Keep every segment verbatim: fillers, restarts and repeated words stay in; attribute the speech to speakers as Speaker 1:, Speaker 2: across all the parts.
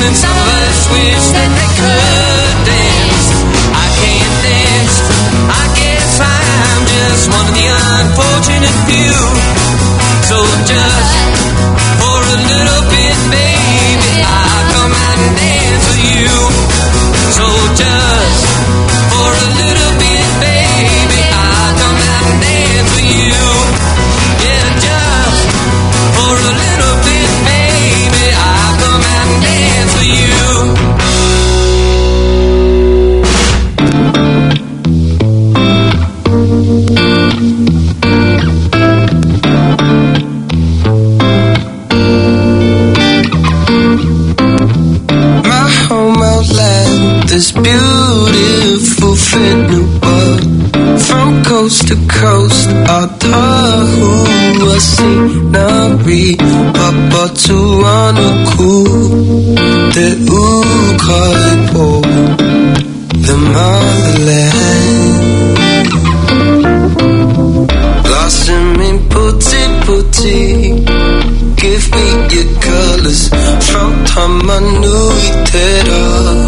Speaker 1: and some of us wish that they could dance. I can't dance, I guess I'm just one of the unfortunate few. So just for a little bit, baby, I'll come out and dance with you. So just for a little bit, baby, I'll come out and dance with you. Yeah, just for a little bit, baby, I'll come out and dance with you.
Speaker 2: This beautiful fit new world, from coast to coast, Atahu scenery, Papa Tuanuku, the Ukaipo, the motherland. Blossoming putti putti, give me your colors from Tamanuitera.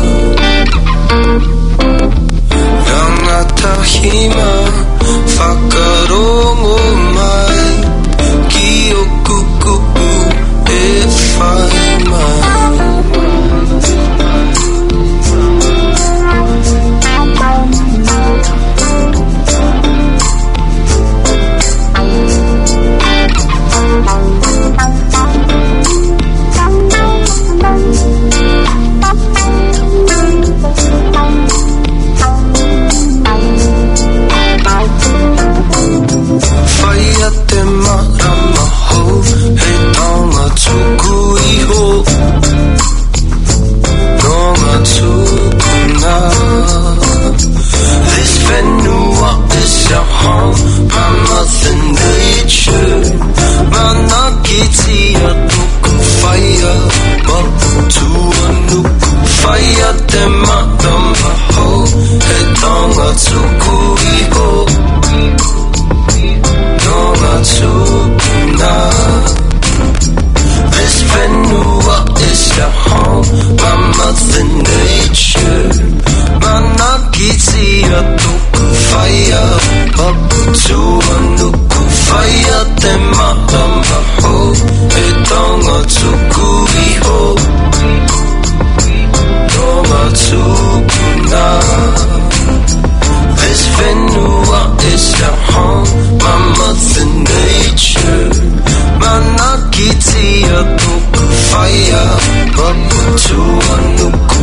Speaker 2: Tahima Fakaromo mai Kiyokukubu Efaima. This venue is your home, my mother nature. Manakiti atuku fire, but to anuku fire tema dama ho, hetonga tuku iho, donga tuku na. This venue is your home, my mother nature. Manakiti atuku fire, up to anuku fire, tema dama ho, etonga tuku iho, donga tuku na. This venue is your home, my mother nature. Manakiti atuku fire, up to anuku.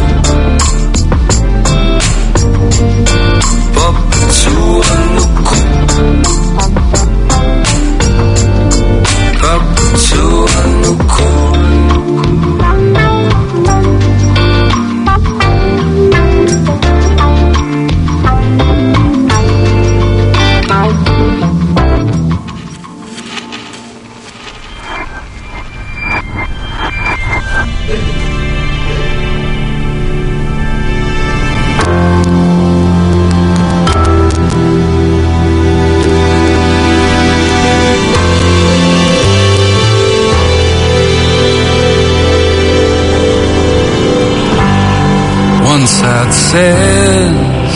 Speaker 1: One side says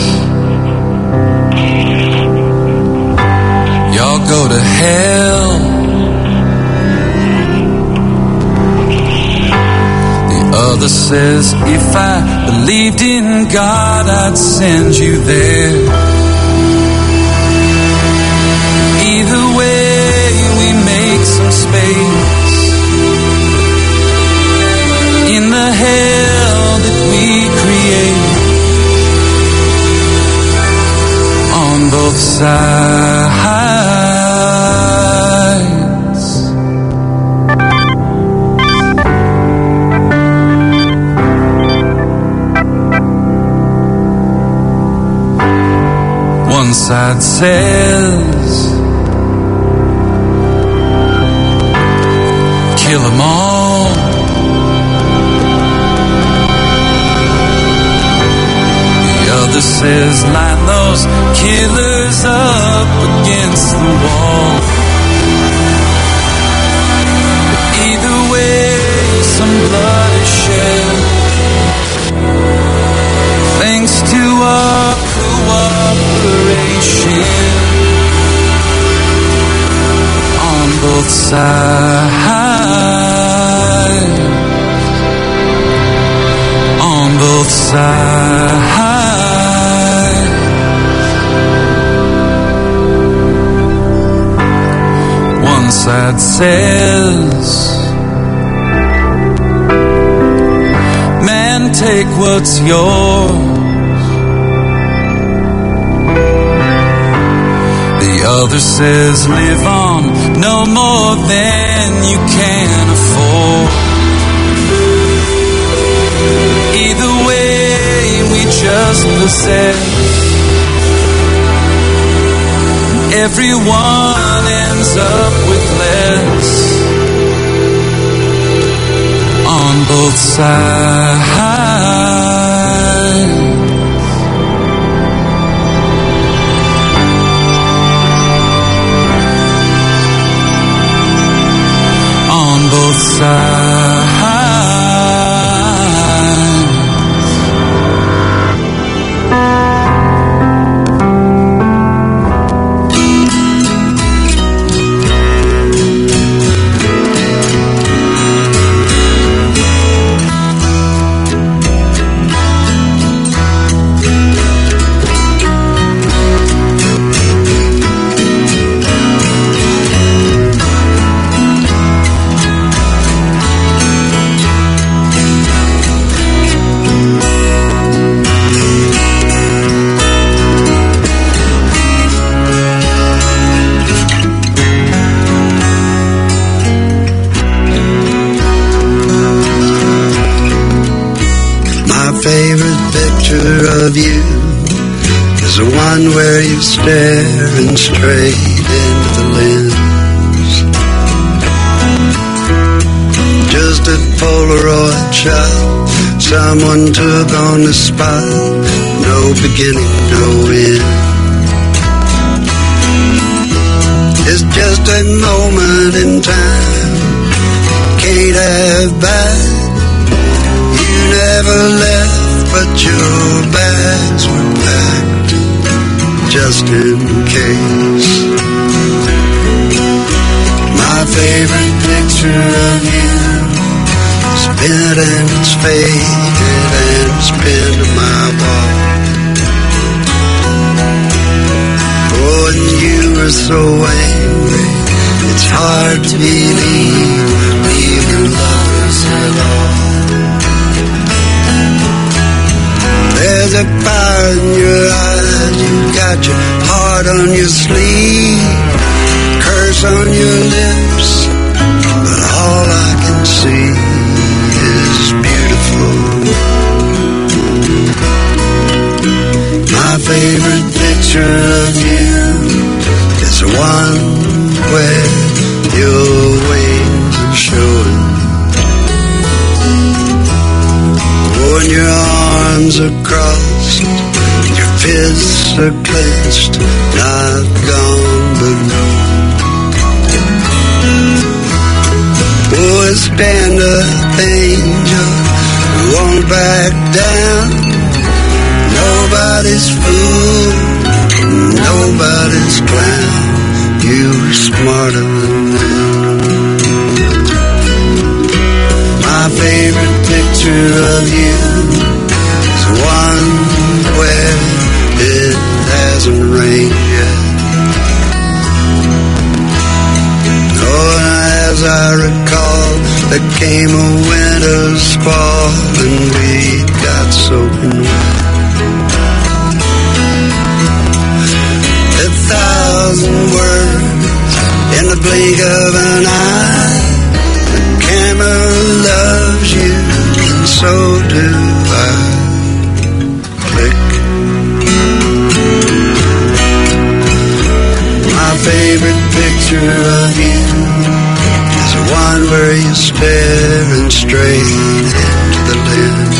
Speaker 1: y'all go to hell. The other says if I believed in God, I'd send you there. Either way, we make some space in the hell that we create on both sides. One side says kill them all. The other says line those killers up against the wall. Either way, some blood is shed.
Speaker 3: sides, on both sides. One side says, man, take what's yours. The other says, live on no more than you can afford. Either way, we just possess. Everyone ends up with less. On both sides, on both sides.
Speaker 4: Of you is the one where you staring straight into the lens. Just a Polaroid shot someone took on the spot. No beginning, no end. It's just a moment in time, can't have back. You never left, but your bags were packed, just in case. My favorite picture of you is bent and it's faded and it's pinned to my wall. Oh, and you were so angry, it's hard to believe we were lovers at all. There's a fire in your eyes, you got your heart on your sleeve, curse on your lips, but all I can see is beautiful. My favorite picture of you is the one where your wings are showing. When your arms are crossed, your fists are clenched, not gone but gone. Oh, stand up, angel, won't back down. Nobody's fool, nobody's clown. You're smarter than them. My favorite picture of you is one where it hasn't rained yet. Oh, as I recall, there came a winter squall and we got soaking wet. A thousand words in the blink of an eye. The camera loves you and so do I. Click. My favorite picture of you is the one where you're staring straight into the lens.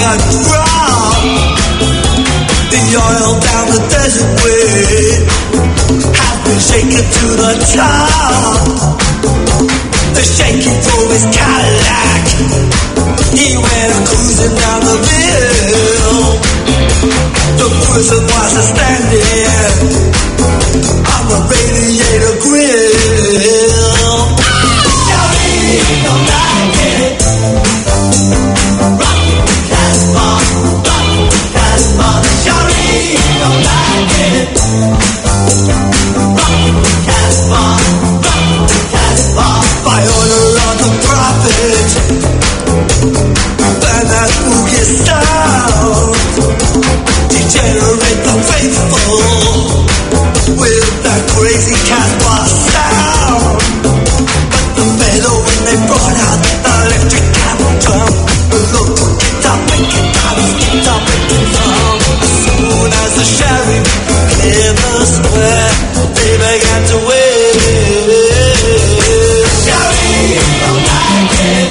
Speaker 4: got drop the oil down the desert way has been shaken to the top. The shaky drove his Cadillac. He went cruising down the hill. The person was standing on the radiator grill. Now he don't like it. Rock Casbah, rock Casbah. Shawty don't like it. Rock Casbah, rock Casbah. By order of the prophet, burn that spooky sound. Degenerate the faithful with that crazy Casbah sound. But the fellow when they brought out the electric cattle drum, looked to guitar picking, got his guitar picking drum. As soon as the sheriff cleared the square, they began to wave. Sheriff don't like it.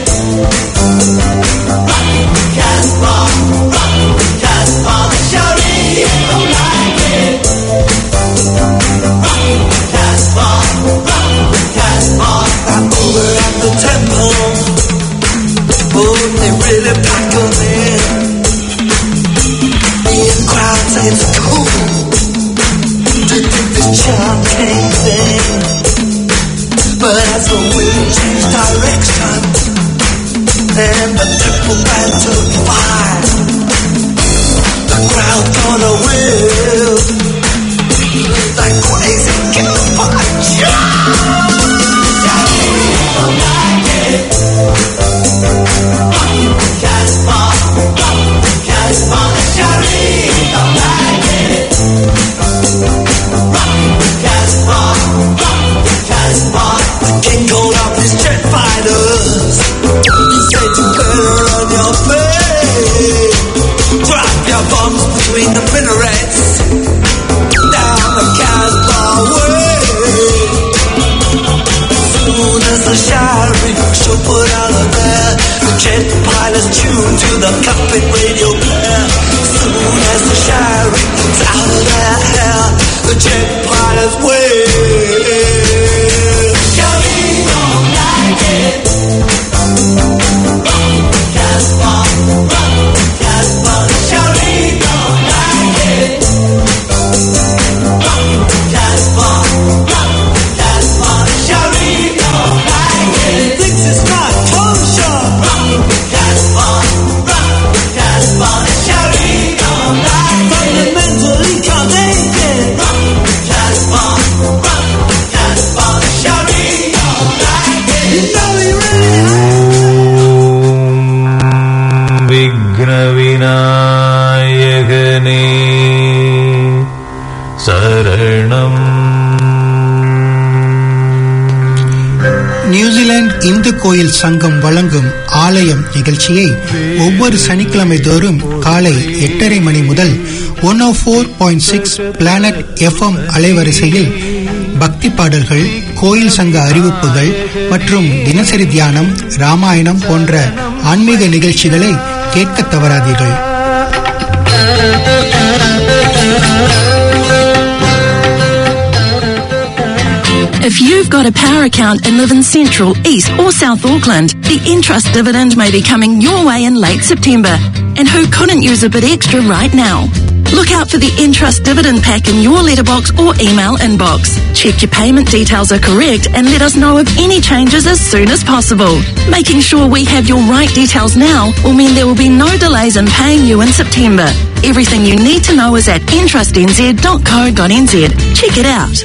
Speaker 4: Rock Casbah, rock Casbah. The sheriff don't like it. Rock Casbah, rock Casbah. I'm over at the temple. Oh, they really pack 'em in. The crowd say it's cool to do this chanting thing. But as the wind changed direction and the triple band took fire, the crowd gonna will like crazy campfire. Don't like it. Rock Casbah, rock Casbah. Shawty don't like it. Rock Casbah, rock Casbah. The king called up his jet fighters. He said to girl on your face, drop your bombs between the minarets down the Casbah way. As soon as the sheriff should put out of there, the jet pilots tuned to the cockpit radio player. As soon as the sheriff's out of their hair, the jet pilots wave. Shawty don't like it. Rock Casbah, rock Casbah. Shawty don't like it. Rock Casbah, rock Casbah. Shawty don't like it. Thinks it's not kosher. Rock Casbah, rock Casbah. Shawty don't like it. Fundamentally connected. Rock Casbah, rock Casbah. Shawty don't like it. You know he really
Speaker 5: விக்னவிநாயகனே சரணம்.
Speaker 6: New Zealand Hindu கோயில் சங்கம் வழங்கும் ஆலயம் நிகழ்ச்சியை ஒவ்வொரு சனிக்கிழமை தோறும் காலை எட்டரை மணி முதல் one O four point six planet FM அலைவரிசையில் பக்தி பாடல்கள், கோயில் சங்க அறிவிப்புகள் மற்றும் தினசரி தியானம், ராமாயணம் போன்ற ஆன்மீக நிகழ்ச்சிகளை கேட்க தவறாதீர்கள்.
Speaker 7: If you've got a power account and live in Central, East or South Auckland, the Entrust dividend may be coming your way in late September. And who couldn't use a bit extra right now? Look out for the Entrust dividend pack in your letterbox or email inbox. Check your payment details are correct and let us know of any changes as soon as possible. Making sure we have your right details now will mean there will be no delays in paying you in September. Everything you need to know is at entrust n z dot co dot n z. Check it out.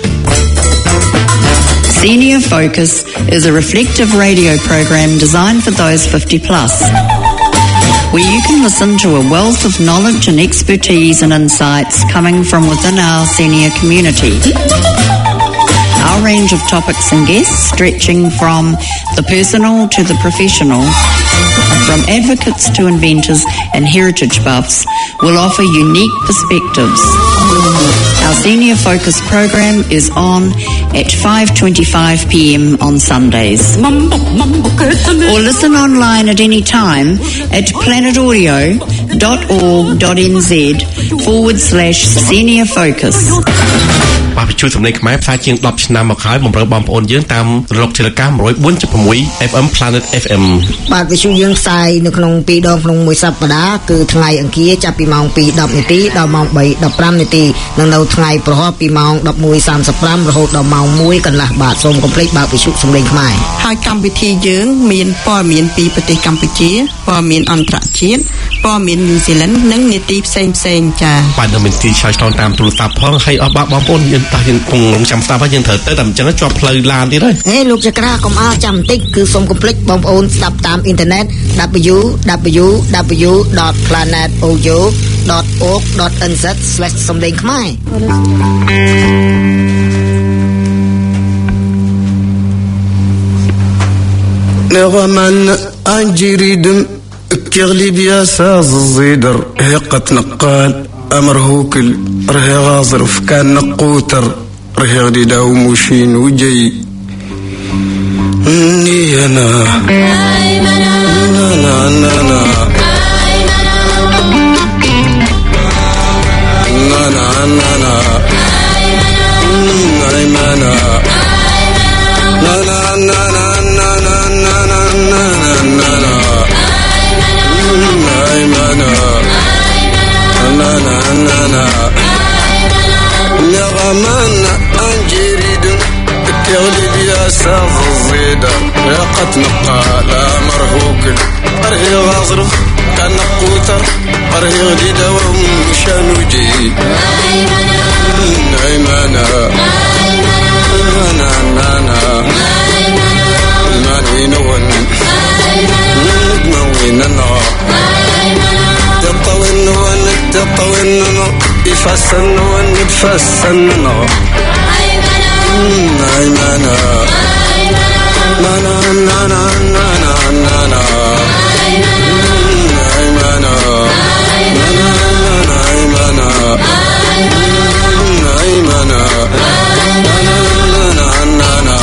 Speaker 8: Senior Focus is a reflective radio program designed for those fifty plus, where you can listen to a wealth of knowledge and expertise and insights coming from within our senior community. Our range of topics and guests, stretching from the personal to the professional, from advocates to inventors and heritage buffs, will offer unique perspectives. Our Senior Focus program is on at five twenty-five p m on Sundays. Or listen online at any time at planetaudio.org.nz forward slash senior focus.
Speaker 5: បាទវិទ្យុសំឡេងខ្មែរផ្សាយជាងtenឆ្នាំមកហើយបំរើបងប្អូនយើងតាមរលកធាតុអាកាសone oh four point six เอฟ เอ็ม Planet เอฟ เอ็ม
Speaker 9: បាទវិទ្យុយើងផ្សាយនៅក្នុងពីរដងក្នុងមួយសប្តាហ៍គឺថ្ងៃអង្គារចាប់ពីម៉ោងtwo tenនាទីដល់ម៉ោងthree fifteenនាទីនិងនៅថ្ងៃព្រហស្បតិ៍ពីម៉ោងeleven thirty-fiveរហូតដល់ម៉ោងoneកន្លះបាទសូមកុំភ្លេចបើកវិទ្យុសំឡេងខ្មែរ
Speaker 10: ហើយកម្មវិធីយើងមានព័ត៌មានពីប្រទេសកម្ពុជាព័ត៌មានអន្តរជាតិព័ត៌មានញូហ្សេឡង់និងនីតិផ្សេងផ្សេងចា៎
Speaker 5: បាទនៅមានទីឆ្លើយឆ្លងតាមទូរស័ព្ទផងហើយអស់បងប្អូនយើងតោះយើងគង់រងចាំស្ដាប់ហើយយើងត្រូវទៅតែអញ្ចឹងជាប់ផ្លូវឡានទៀតហើយ
Speaker 9: ហេលោកចក្រាកុំអល់ចាំបន្តិចគឺសូមកុំភ្លេចបងប្អូនស្ដាប់តាមអ៊ីនធឺណិត w w w dot planet audio dot org dot n z slash សំឡេងខ្មែរ
Speaker 2: نغما أنجريد كغلب يا ساز الزيدر هقة نقال أمر هوكل رهي غاظرف كان نقوتر رهي غدي داو موشين وجي ني أنا نانا نانا نانا نانا نايمانا نانا نانا نغمان أنجريد تغلب يا ساف الزيدة رقت نقال مرهوك أرهي غاظرف كان نقوتر أرهي غديدة ومشان وجي نايمانا نانا نانا الماني نون نجموين النار تطوين نون تطوين نون يفسن نون يفسن نون نايمانا نانا نانا نانا نانا نايمانا نانا نايمانا نايمانا نانا نانا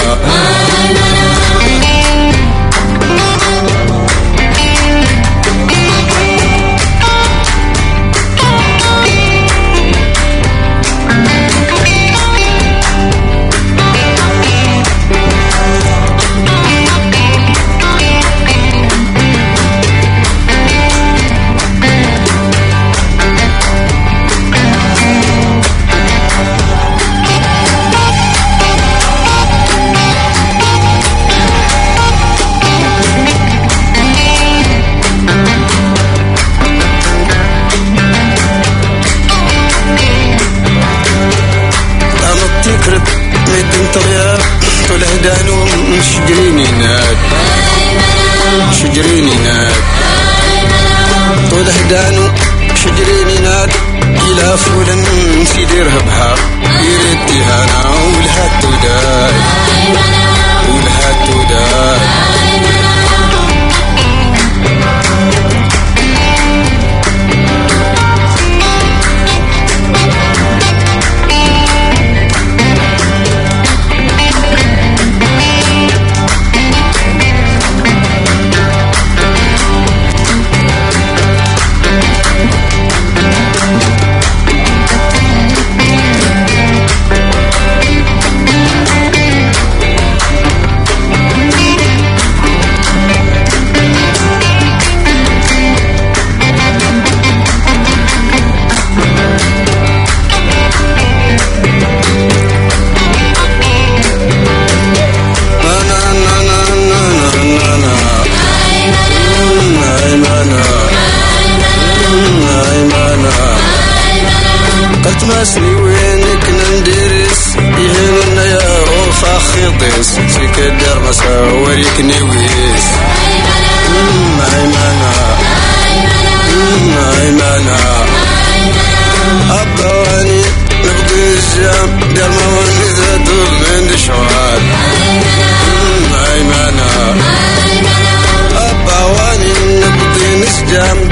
Speaker 2: شجريني ناد شجريني ناد طول هدانو شجريني ناد إلى فولا في ديرها بحار يريد دهانا ولها توداي ولها توداي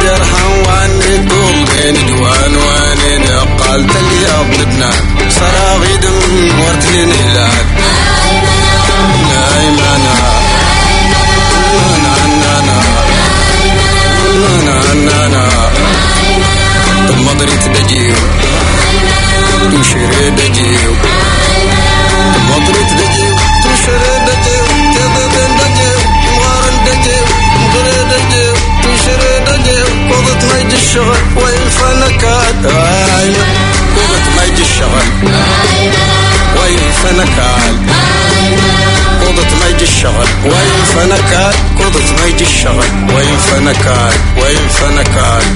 Speaker 2: جرحا وعني قوقين دوان وانين قالت لي يا لبنان صراغي دم ورتلين هلال نايمانا نانا نانا نانا مضري تدجيو تشري دجيو مضري تدجيو تشري دجيو تضبن دجيو مغارن دجيو مضري دجيو تشري دجيو قضت ميج الشغل والفنكات قضت ميج الشغل والفنكات قضت ميج الشغل والفنكات قضت ميج الشغل والفنكات والفنكات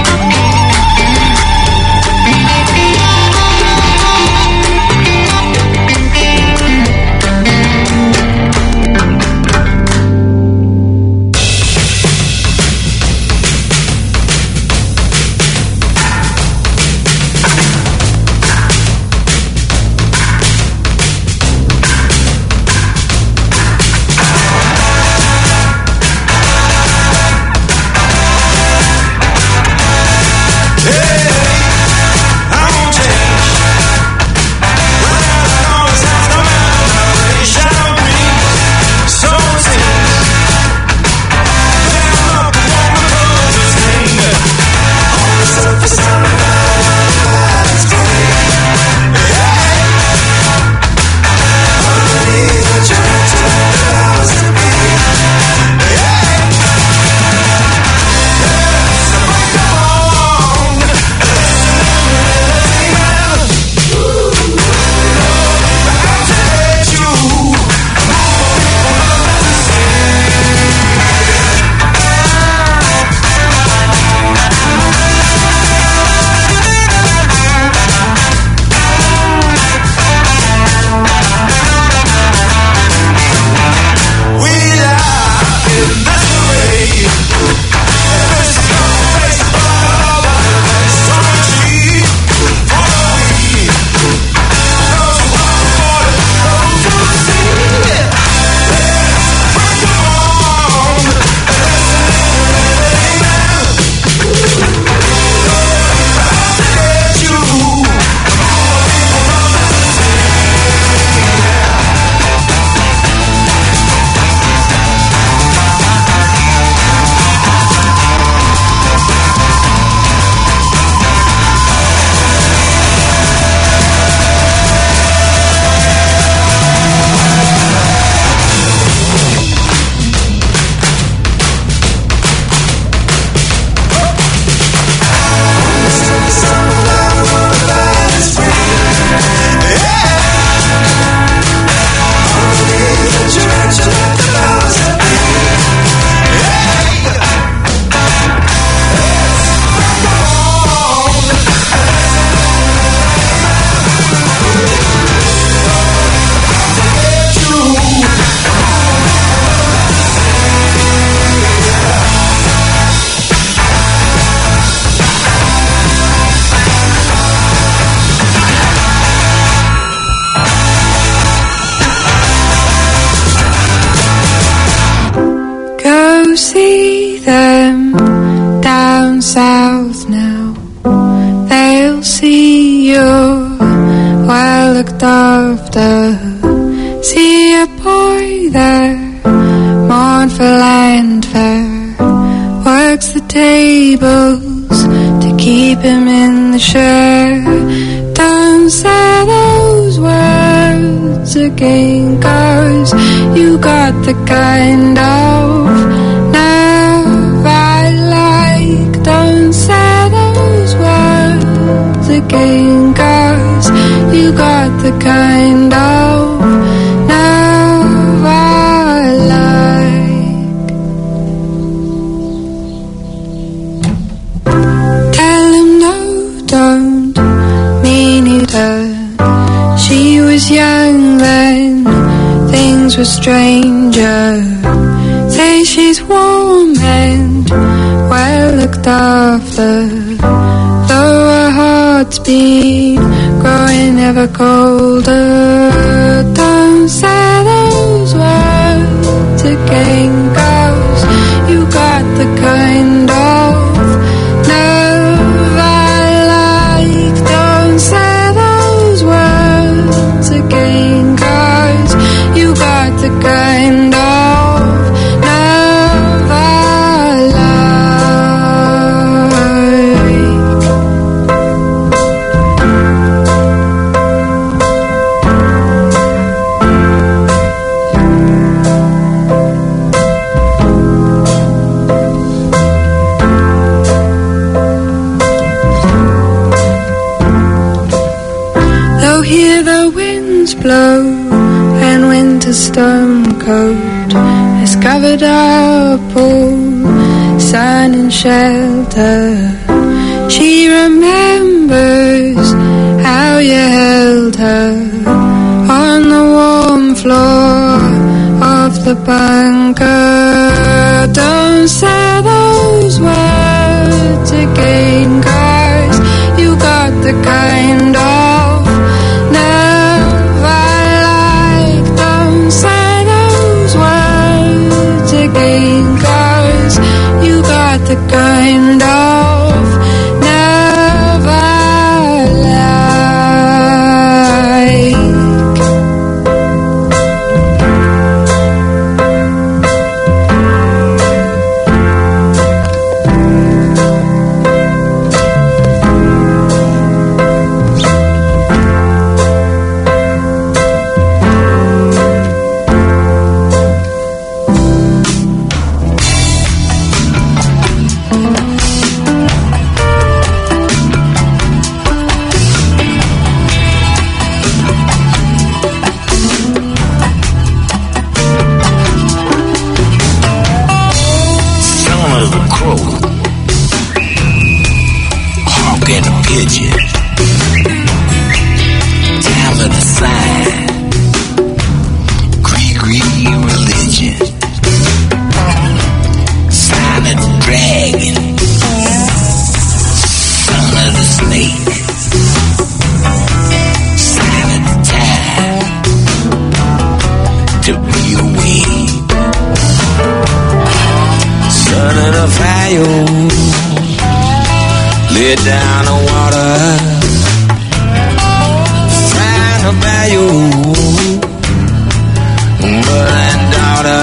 Speaker 11: see them down south now. They'll see you're well looked after. See a boy there, mournful and fair, works the tables to keep him in the share. Don't say those words again, 'cause you got the kind of nerve I like. Don't say those words again, 'cause you got the kind of nerve I like. Tell him no, don't mean it hurt. She was young then, things were stranger. Say she's warm and well looked after, though her heart's been growing ever colder. Don't say those words again, 'cause you got the kind of coat has covered up all sun and shelter. She remembers how you held her on the warm floor of the bunker. Don't say those words again, 'cause you got the kind of nerve I like. Don't say those words again, 'cause you got the kind of nerve I like.
Speaker 1: Lay down the water, find a bayou, mother and daughter.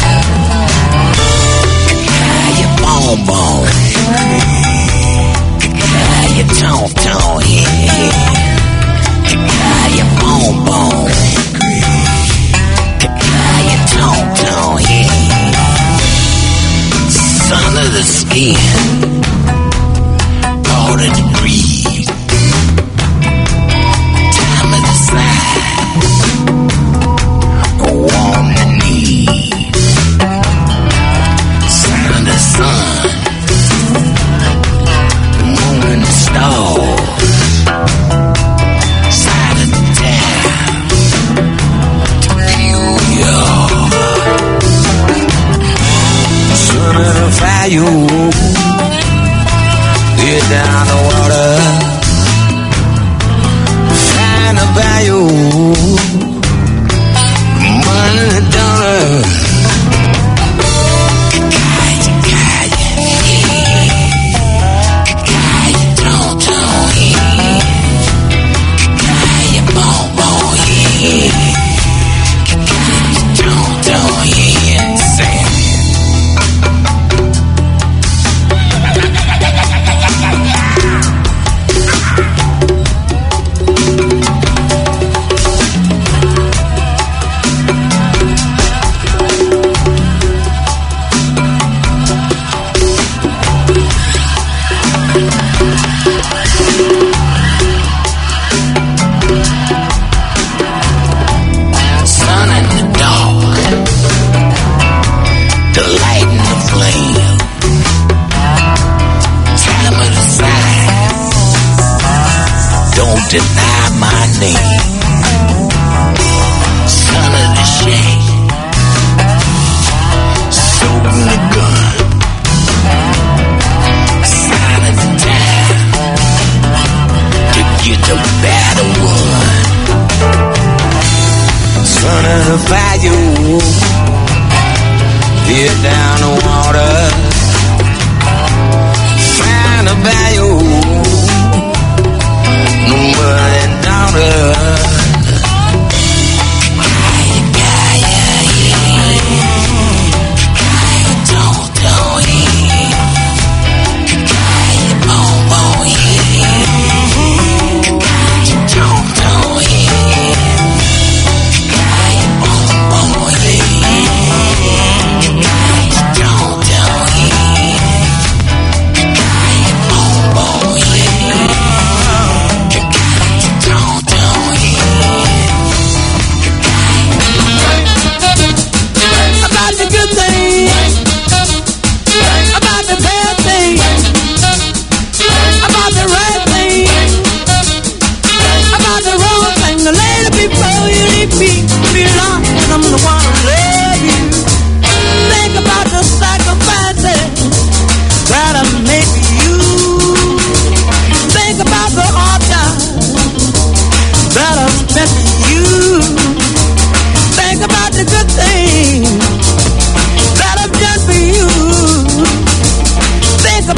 Speaker 1: You bonbon, you tom tom, yeah. You bonbon, you tom tom, yeah. Son of the skin. To breathe. Time of the side. Warm the knees. Sign of the sun. The moon and the stars. Side of the town. To New York. Son of the fire. Get down the water, find a bayou, money and dollar. Kaya, kaya, yeah. Kaya, tom tom, yeah. Kaya, bon bon, yeah. Kaya, tom tom, yeah. Say. Deny my name, son of the shame, soul in the gun, sign of the time, to get the battle won, son of the bayou, get down the water, find a bayou. Mother and daughter.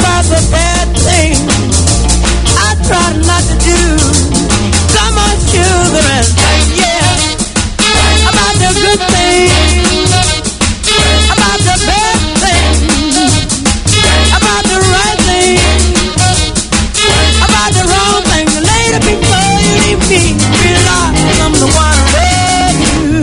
Speaker 12: about the bad things I try not to do. So much sugar and yeah, about the good things, about the bad things, about the right things, about the wrong things. Later before you leave me, realize I'm the one who love you.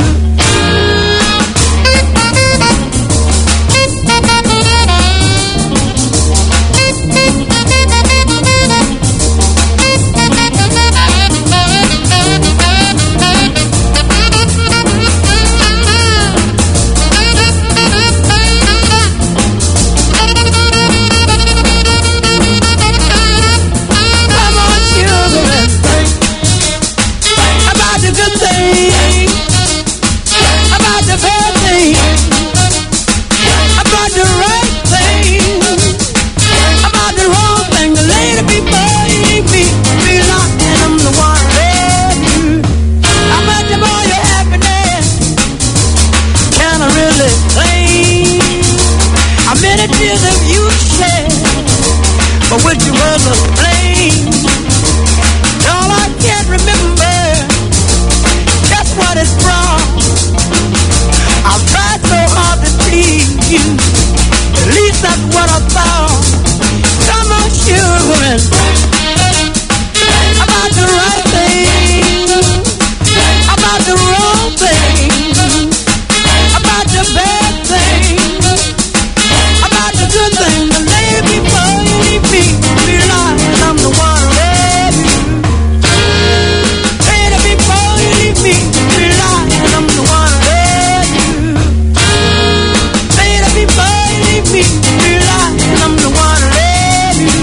Speaker 12: But which was a blame? All I can't remember just what it's from. I've tried so hard to please you. At least that's what I thought. So much sugar and about the right thing, about the wrong thing, about the bad thing, about the good thing. The lady before you leave me, realize I'm the one who love you. Lady before you leave me, realize I'm the one who love you. Lady before you leave me, realize I'm the one who love you.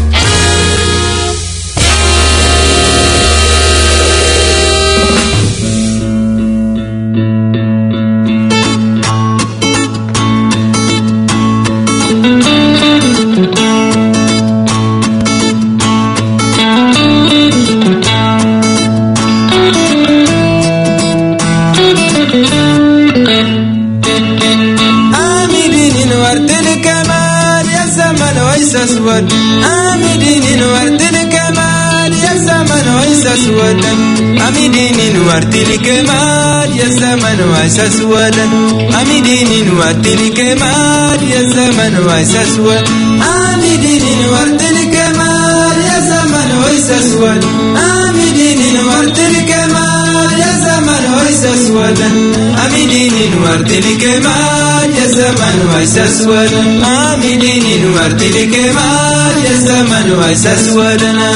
Speaker 13: أسود أميدين ورد الكمال يا زمن وعيس أسودا أميدين ورد الكمال يا زمن وعيس أسودا أميدين ورد الكمال يا زمن وعيس أسود أميدين ورد الكمال يا زمن وعيس أسود أميدين ورد الكمال يا زمن وعيس أسودا أميدين ورد الكمال يا زمن وعيس أسودا أميدين ورد الكمال يا زمن وعيس أسودنا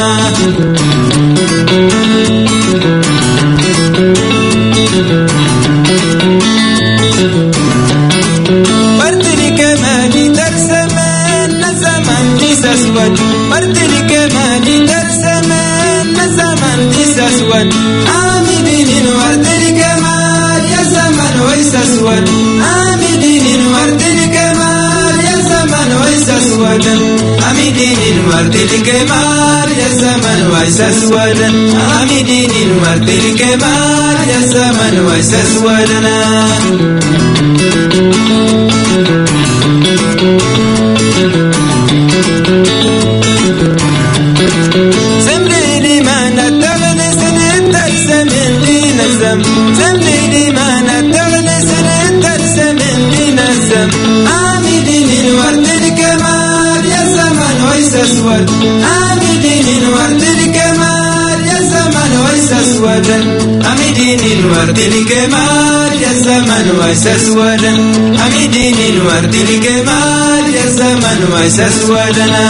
Speaker 13: ورد الكمال ترسمان زمن ليس أسود ورد الكمال ترسمان زمن ليس أسود أميدين ورد الكمال يا زمن وعيس أسود أميدين ورد الكمال يا زمن وعيس أسودا أميدين ورد الكمال يا زمن وعيس أسودا أميدين ورد الكمال يا زمن وعيس أسودنا زملي ما نتغني سنة ترسمين لي نزم زملي ما نتغني سنة ترسمين لي نزم أميدين ورد الكمال يا زمن وعيس أسود أميدين ورد الكمال يا زمن وعيس أسودا أميدين ورد الكمال يا زمن وعيس أسودا أميدين ورد الكمال يا زمن وعيس أسودنا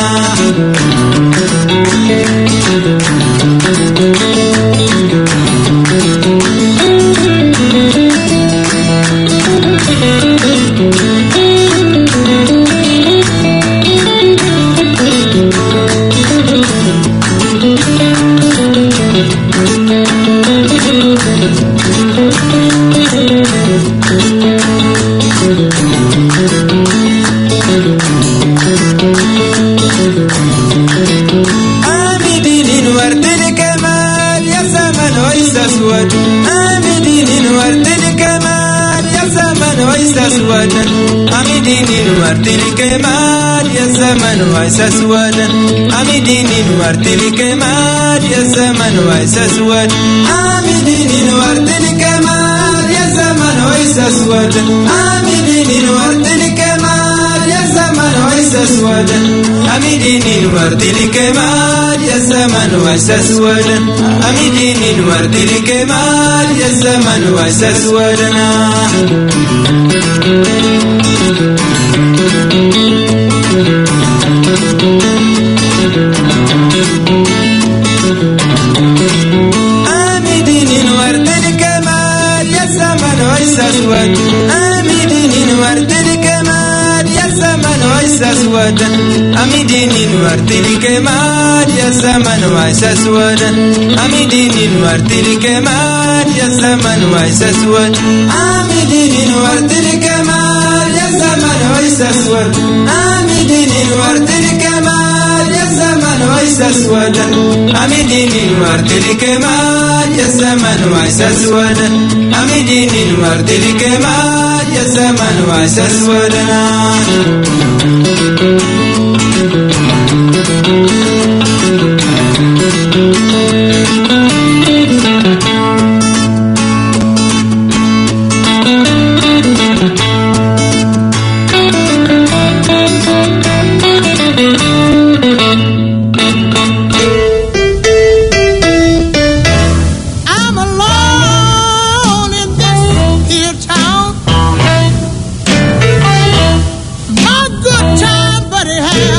Speaker 13: أميدين ورد الكمال يا زمن وعيس أسود أميدين ورد الكمال يا زمن وعيسى أسودا عميدين وارتلي كمال يا زمن وعيسى أسودا عميدين وارتلي كمال يا زمن وعيسى أسودا عميدين وارتلي كمال يا زمن وعيسى أسودا عميدين وارتلي كمال يا زمن وعيسى أسودا عميدين وارتلي كمال يا زمن وعيسى أسودا عميدين وارتلي كمال يا زمن وعيسى أسودا آمدين ورد الكمال يا زمن وعيسى أسود آمدين ورد الكمال يا زمن وعيسى أسود آمدين ورد الكمال يا زمن وعيسى أسود آمدين ورد الكمال يا زمن وعيسى أسود آمدين ورد الكمال يا زمن وعيسى أسود آمدين ورد الكمال يا زمن وعيسى أسود آمدين ورد الكمال يا زمن وعيسى أسود آمدين ورد الكمال يا زمن وعيسى أسود
Speaker 14: But it has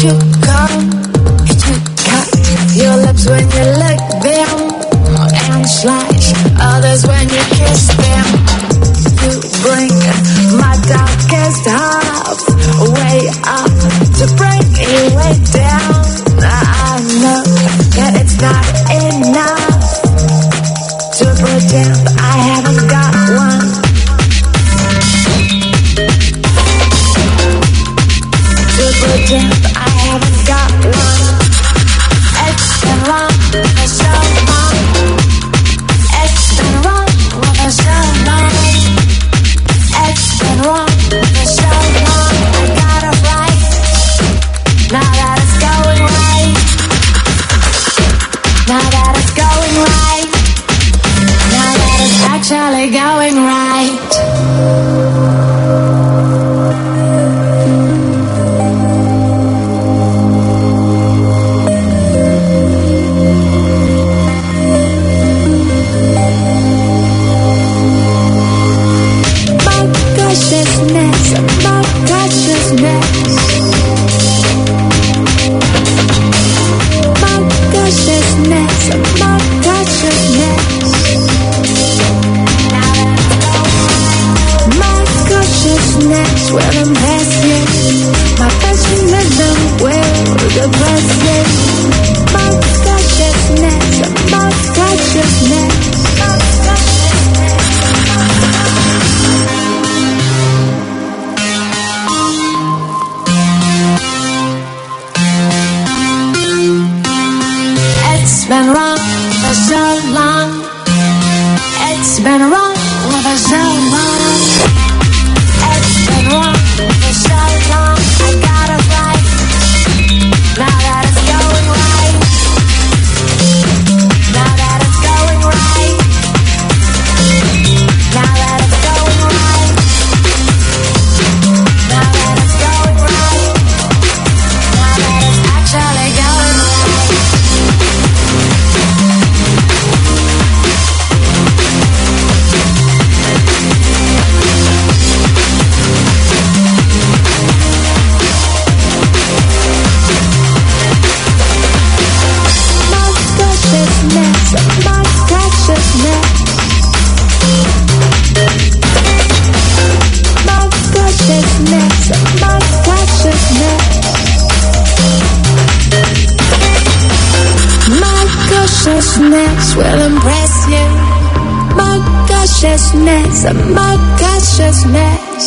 Speaker 11: you come to cut your lips when you lick them and slice others when you kiss them. You bring my darkest half way up to bring you way down. I know that it's not enough to pretend I haven't got one. To pretend I haven't got one. It's been wrong for so long. It's been wrong for so long. It's been wrong for so long. I got it right. Now that it's going right. Now that it's going right. Now that it's actually going right. My consciousness.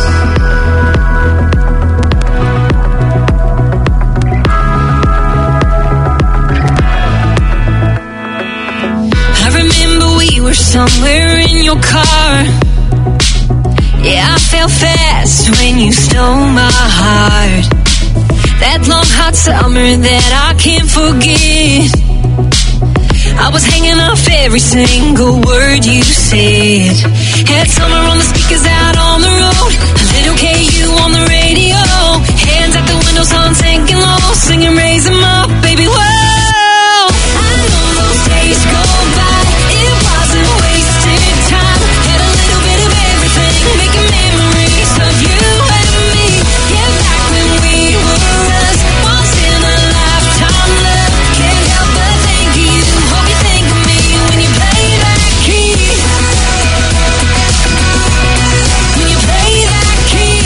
Speaker 14: I remember we were somewhere in your car. Yeah, I fell fast when you stole my heart. That long hot summer that I can't forget. I was hanging off every single word you said. Had summer on the speakers out on the road. A little K U on the radio. Hands out the window, sun sinking low. Singing, raise 'em up, baby, whoa. I know those days go by. It wasn't wasted time. Had a little bit of everything. Making memories of you and me. Yeah, back when we were us. Once in a lifetime love. Can't help but thank you. Hope you think of me when you play that key. When you play that key.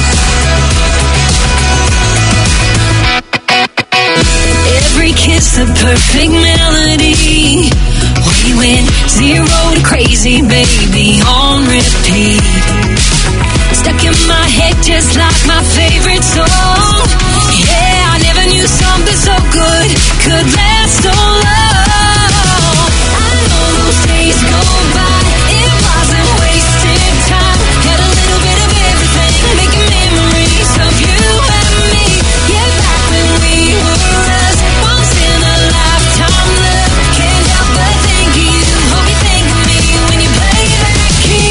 Speaker 14: Every kiss a perfect melody. We went zero to crazy, baby, on repeat. Stuck in my head just like my favorite song. Yeah, I never knew something so good could last so long. I know those days go by. It wasn't wasted time. Had a little bit of everything. Making memories of you and me. Yeah, back when we were us. Once in a lifetime love. Can't help but think you. Hope you think of me when you play that key.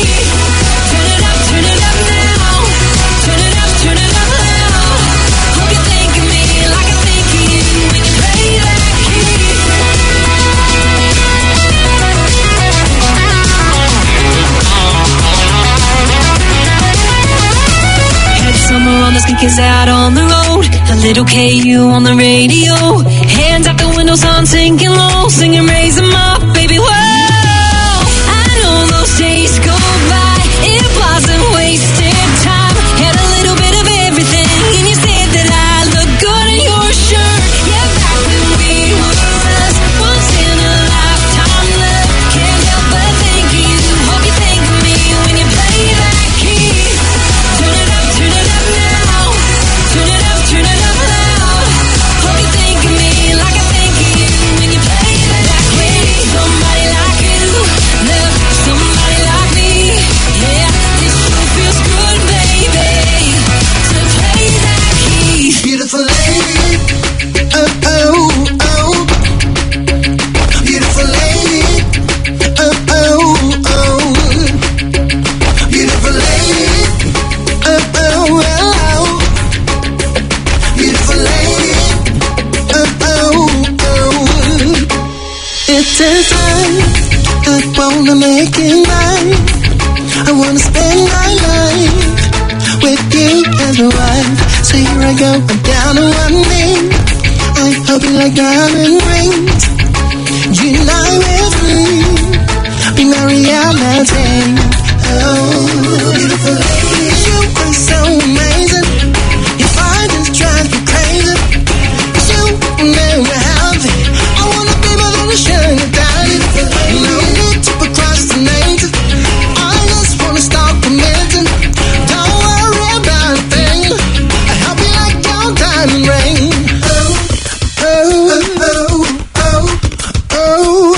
Speaker 14: think is out on the road. A little K U on the radio. Hands out the window, sun sinking low. Singing, raise 'em up, baby, whoa. I know those days go by. It wasn't wasted time. Had a little bit of everything. And you said that I look good in your shirt. Yeah, back when we were us. Once in a lifetime love. Can't help but think of you. Hope you think of me when you play that key. Turn it up, turn it up now. Turn it up, turn it up loud. Hope you think of me like I think of you when you play that key. Somebody like you, love somebody like me. Yeah, this sure feels good, baby. So play that key.
Speaker 15: Beautiful lady, oh oh oh. Beautiful lady, oh oh oh. Beautiful lady, oh oh oh. Beautiful lady, oh oh oh. It says I, I wanna make it mine. I wanna spend my life with you as a wife. So here I go, I'm down on one knee. I hope you like diamond rings. You lie with me, be married out my day. Oh, beautiful lady, you are so amazing. Your fire just drives me crazy. You make me happy. I wanna be more than a sugar daddy. No need to procrastinate. I just wanna start committing. Don't worry about a thing. I help you like your diamond ring. Oh, oh, oh, oh, oh, oh,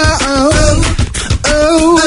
Speaker 15: oh,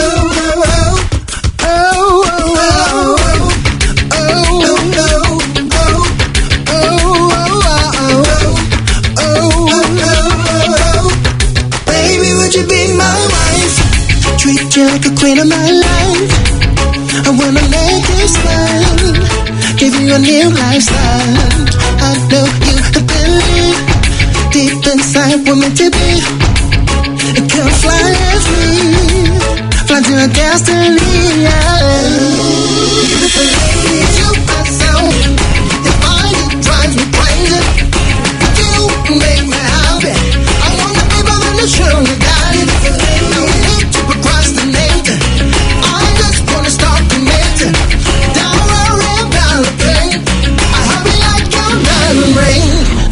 Speaker 15: baby, would you be my wife? Treat you like a queen of my life. I wanna make you smile, give you a new lifestyle. I know you believe deep inside we're meant to be. Come fly with me, fly to a destiny. Beautiful lady, you are so. Your body drives me crazy. You make me happy. I wanna be more than a sugar daddy. No need to procrastinate. I just wanna start committing. Don't worry about a thing. I hope you like your diamond ring.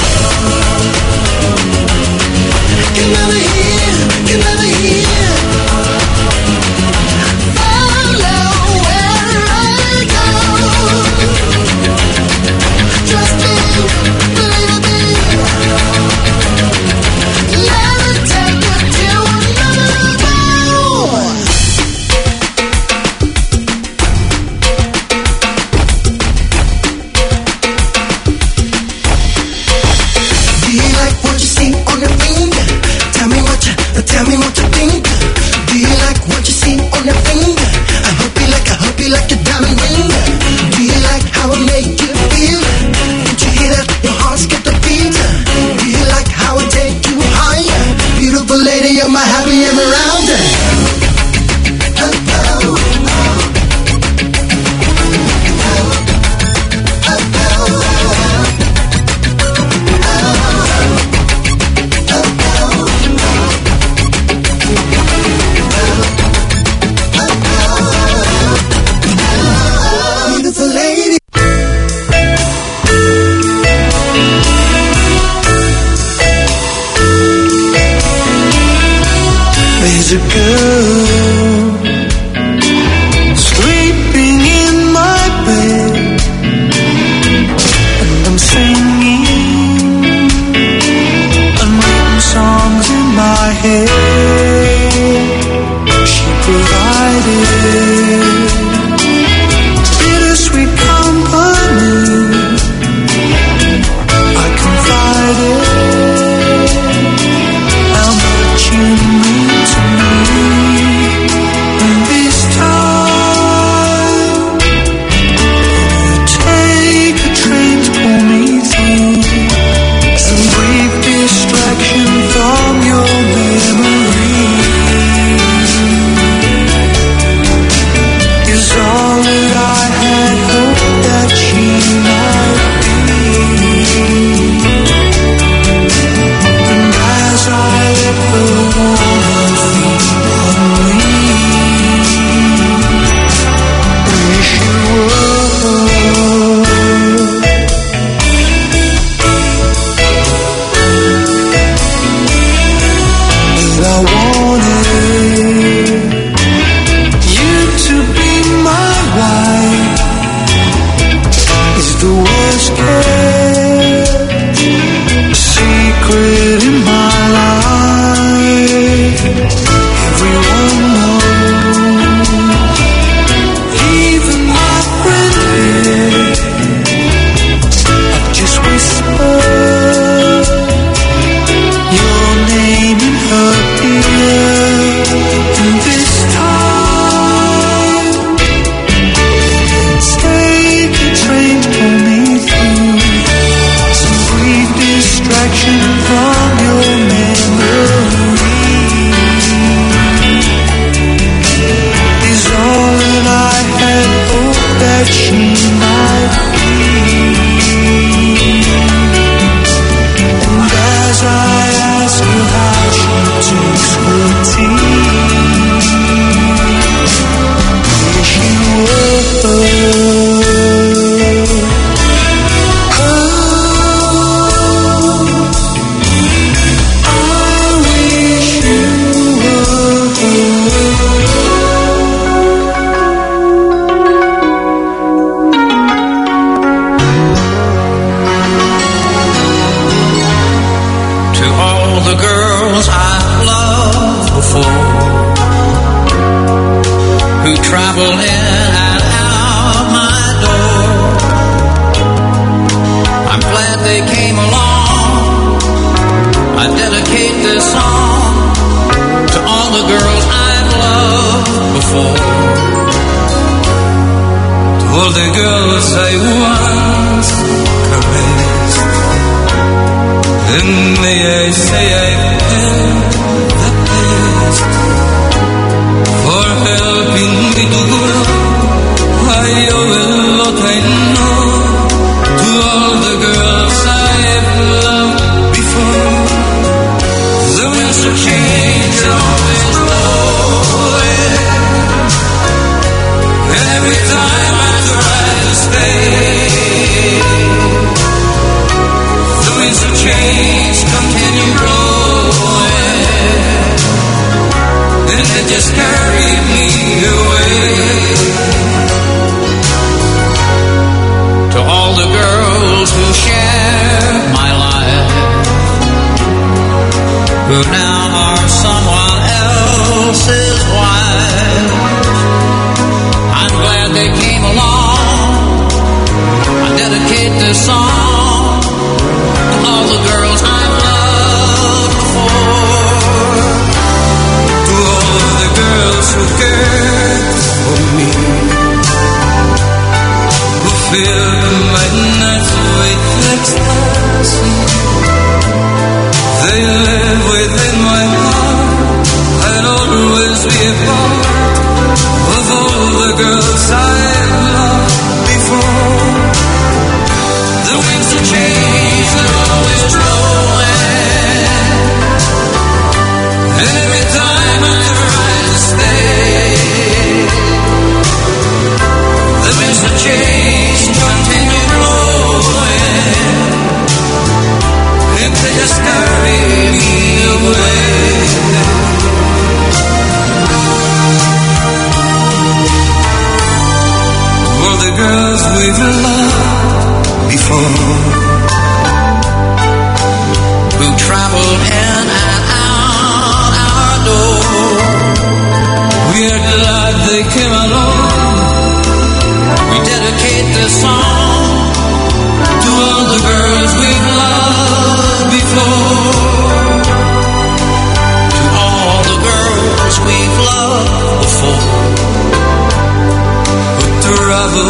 Speaker 15: Come over here, come over here. Follow
Speaker 1: in and out my door. I'm glad they came along. I dedicate this song to all the girls I've loved before, to all the girls I once caressed, and may I say I paid the best for helping me to grow. I owe a lot, I know, to all the girls I've loved before. The winds of change are always blowing, and every time I try to stay, the winds of change continue blowing, and they just carry me away. To all the girls who share my life, who now are someone else's wife, I'm glad they came along. I dedicate this song to all the girls I've loved before, to all of the girls who cared for me, who filled my nights with ecstasy. They live within my heart. I'll always be a part of all the girls I've loved before. The winds of change are always blowing, and every time I try to stay, the winds of change continue blowing, and they just carry me away. For the girls we've loved before, who traveled in and out our door, we're glad they came along. We dedicate this song to all the girls we've loved before, to all the girls we've loved before, who travel